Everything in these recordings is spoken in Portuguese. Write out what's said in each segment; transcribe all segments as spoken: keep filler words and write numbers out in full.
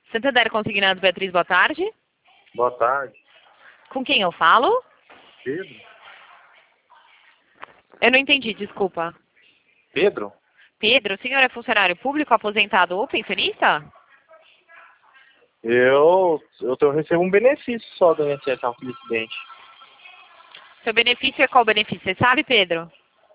Santander Consignados, Beatriz, boa tarde. Boa tarde. Com quem eu falo? Pedro? Eu não entendi, desculpa. Pedro? Pedro, o senhor é funcionário público, aposentado ou pensionista? Eu, eu, tô, eu recebo um benefício só do I N S S, auxílio acidente. Seu benefício é qual benefício? Você sabe, Pedro?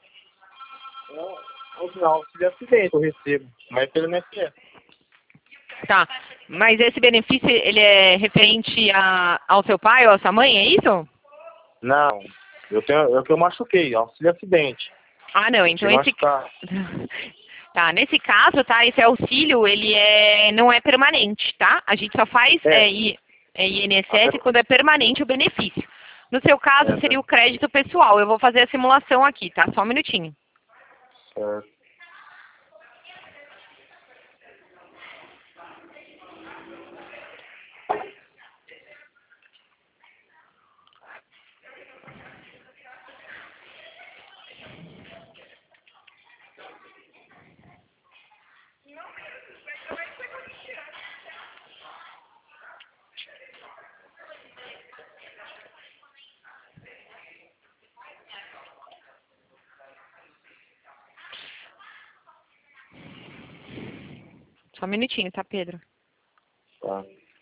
Não, auxílio acidente eu recebo, mas pelo I N S S. Tá, mas esse benefício, ele é referente a, ao seu pai ou à sua mãe, é isso? Não, eu tenho, eu que eu machuquei, auxílio acidente. Ah, não, então esse... Tá, nesse caso, tá, esse auxílio, ele é, não é permanente, tá? A gente só faz É. é, I, é I N S S quando é permanente o benefício. No seu caso, É, seria o crédito pessoal. Eu vou fazer a simulação aqui, tá? Só um minutinho. Certo. Só um minutinho, tá, Pedro? Tá.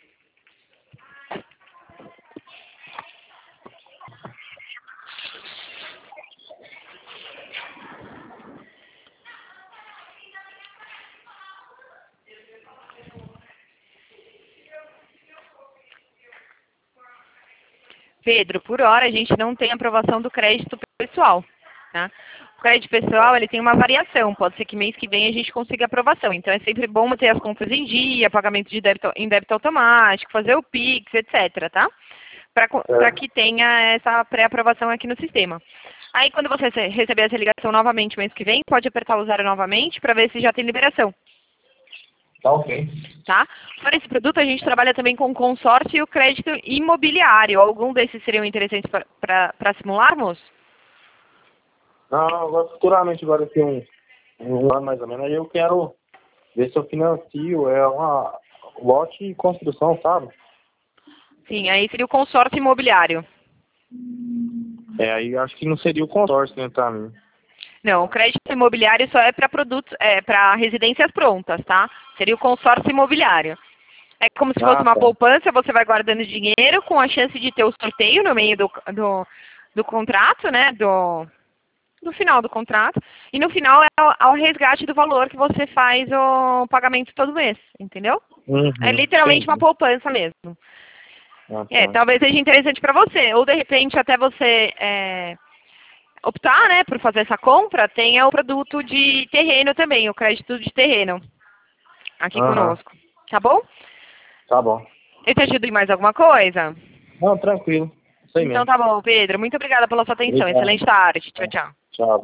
Pedro, por hora a gente não tem aprovação do crédito pessoal, tá? O crédito pessoal, ele tem uma variação, pode ser que mês que vem a gente consiga aprovação, então é sempre bom manter as contas em dia, pagamento de débito, em débito automático, fazer o Pix, etc, tá? Para que tenha essa pré-aprovação aqui no sistema. Aí quando você receber essa ligação novamente mês que vem, pode apertar o zero novamente para ver se já tem liberação. Tá ok. Tá? Para esse produto, a gente trabalha também com consórcio e o crédito imobiliário. Algum desses seriam interessantes para simularmos? Não, agora futuramente, agora tem um, um ano mais ou menos, aí eu quero ver se eu financio, é uma lote e construção, sabe? Sim, aí seria o consórcio imobiliário. É, aí acho que não seria o consórcio, né, pra mim. Não, o crédito imobiliário só é para produtos, é para residências prontas, tá? Seria o consórcio imobiliário. É como se Ah, fosse uma tá. poupança, você vai guardando dinheiro com a chance de ter o sorteio no meio do, do, do contrato, né? Do, do final do contrato. E no final é ao, ao resgate do valor que você faz o pagamento todo mês, entendeu? Uhum, É literalmente uma entendi. poupança mesmo. Ah, É, tá. talvez seja interessante para você. Ou de repente até você é, optar, né, por fazer essa compra, tenha o produto de terreno também, o crédito de terreno aqui Aham, conosco. Tá bom? tá bom. Eu te ajudo em mais alguma coisa? Não, tranquilo. Isso aí Então mesmo. tá bom, Pedro. Muito obrigada pela sua atenção. Obrigado. Excelente tarde. Tchau, tchau. Tchau.